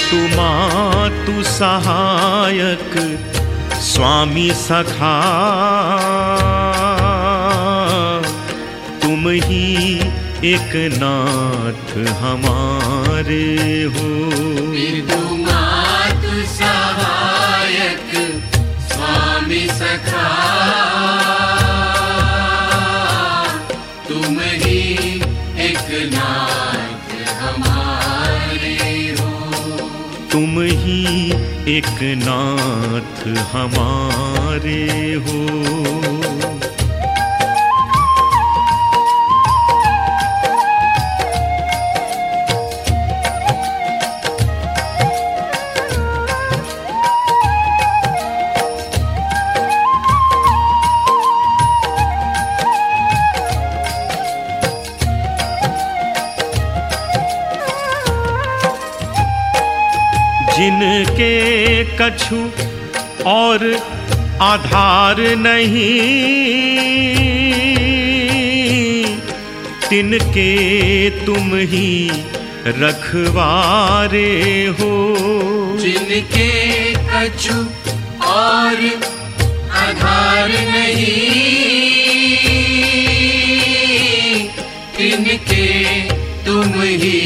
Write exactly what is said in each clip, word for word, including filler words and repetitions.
पितु मातु सहायक स्वामी सखा, तुम ही एक नाथ हमारे हो। पितु मातु सहायक स्वामी सखा, तुम ही एक नाथ हमारे हो। तुम ही एक नाथ हमारे हो। जिनके कछु और आधार नहीं, तिनके तुम ही रखवारे हो। जिनके कछु और आधार नहीं, तिनके तुम ही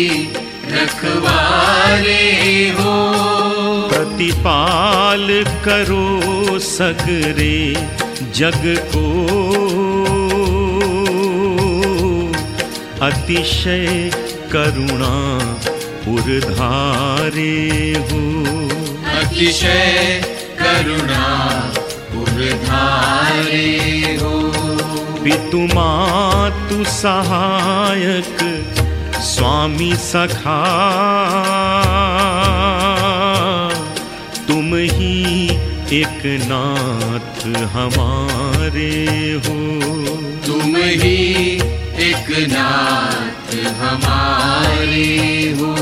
रखवारे हो। प्रतिपाल करो सगरे जग को, अतिशय करुणा उरधारे हो। अतिशय करुणा उरधारे हो। पितु मातु सहायक स्वामी सखा, तुम ही एक नाथ हमारे हो। तुम ही एक नाथ हमारे हो।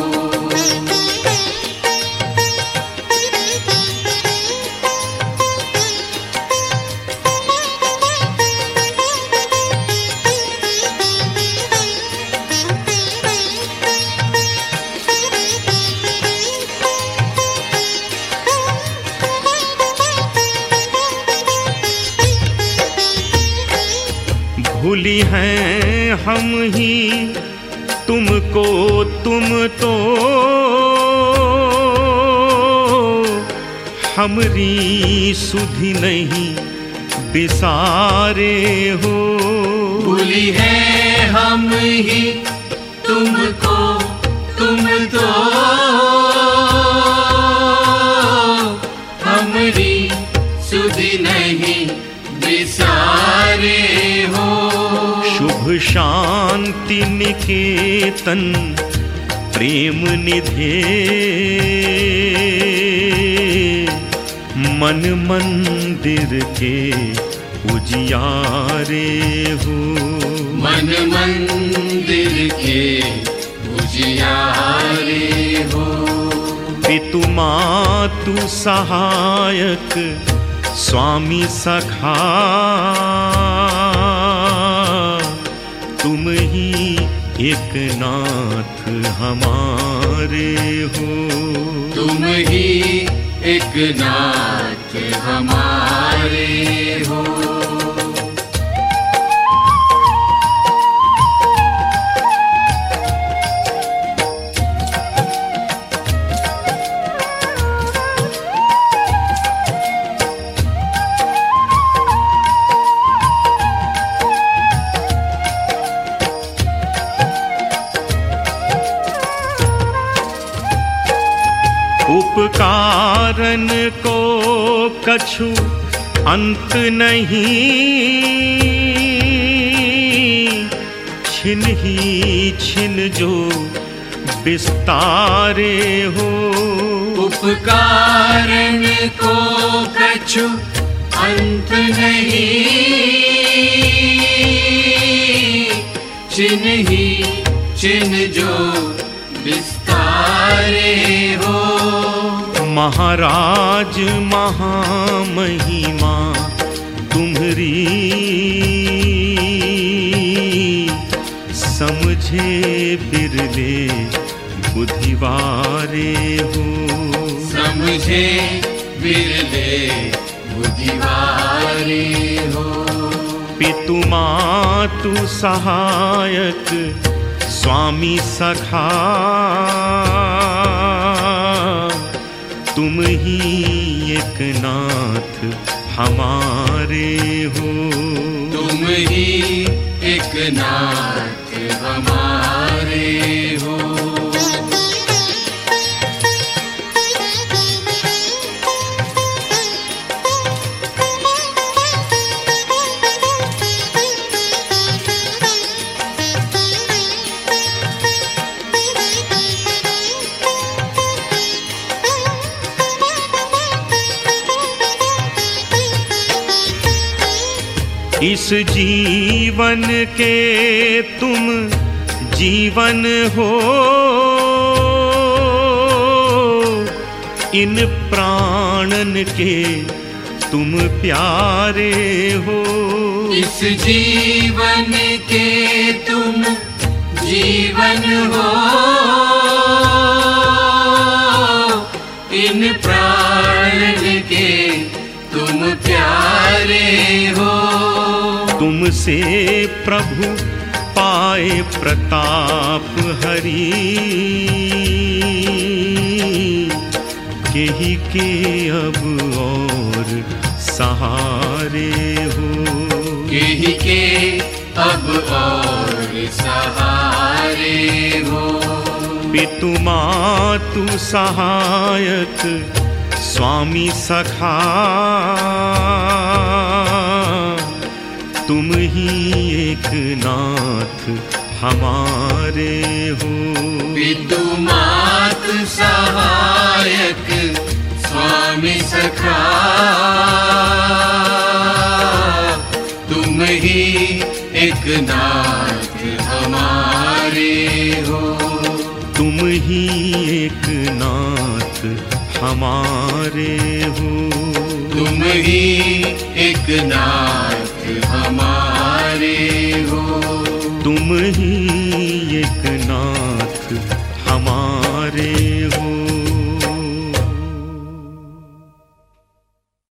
भूली हैं हम ही तुमको, तुम तो हमरी सुधि नहीं बिसारे हो। भूली हैं हम ही तुमको, तुम तो हमरी सुधि नहीं बिसारे हो। शुभ शांति निकेतन प्रेम निधे, मन मंदिर के उजियारे हो। मन मंदिर के उजियारे हो। पितु मातु सहायक स्वामी सखा, तुम ही एक नाथ हमारे हो। तुम ही एक नाथ हमारे हो। उपकारन को कछु अंत नहीं, छिन ही छिन जो विस्तारे हो। उपकारन को कछु अंत नहीं, छिन ही छिन जो विस्तारे हो। महाराज महामहिमा तुम्हरी, समझे बिरले बुद्धिवारे हो। समझे बिरले बुद्धिवारे हो। पितु मातु सहायक स्वामी सखा, तुम ही एक नाथ हमारे हो। तुम ही एक नाथ हमारे हो। इस जीवन के तुम जीवन हो, इन प्राणन के तुम प्यारे हो। इस जीवन के तुम जीवन हो, इन प्राणन के तुम प्यारे हो। तुमसे प्रभु पाए प्रताप हरि, केहि के अब और सहारे हो। केहि के अब और सहारे हो। पितु मातु सहायक स्वामी सखा, तुम ही एक नाथ हमारे हो। पितु मातु सहायक स्वामी सखा, तुम ही एक नाथ हमारे हो। तुम ही एक नाथ हमारे हो। तुम ही एक नाथ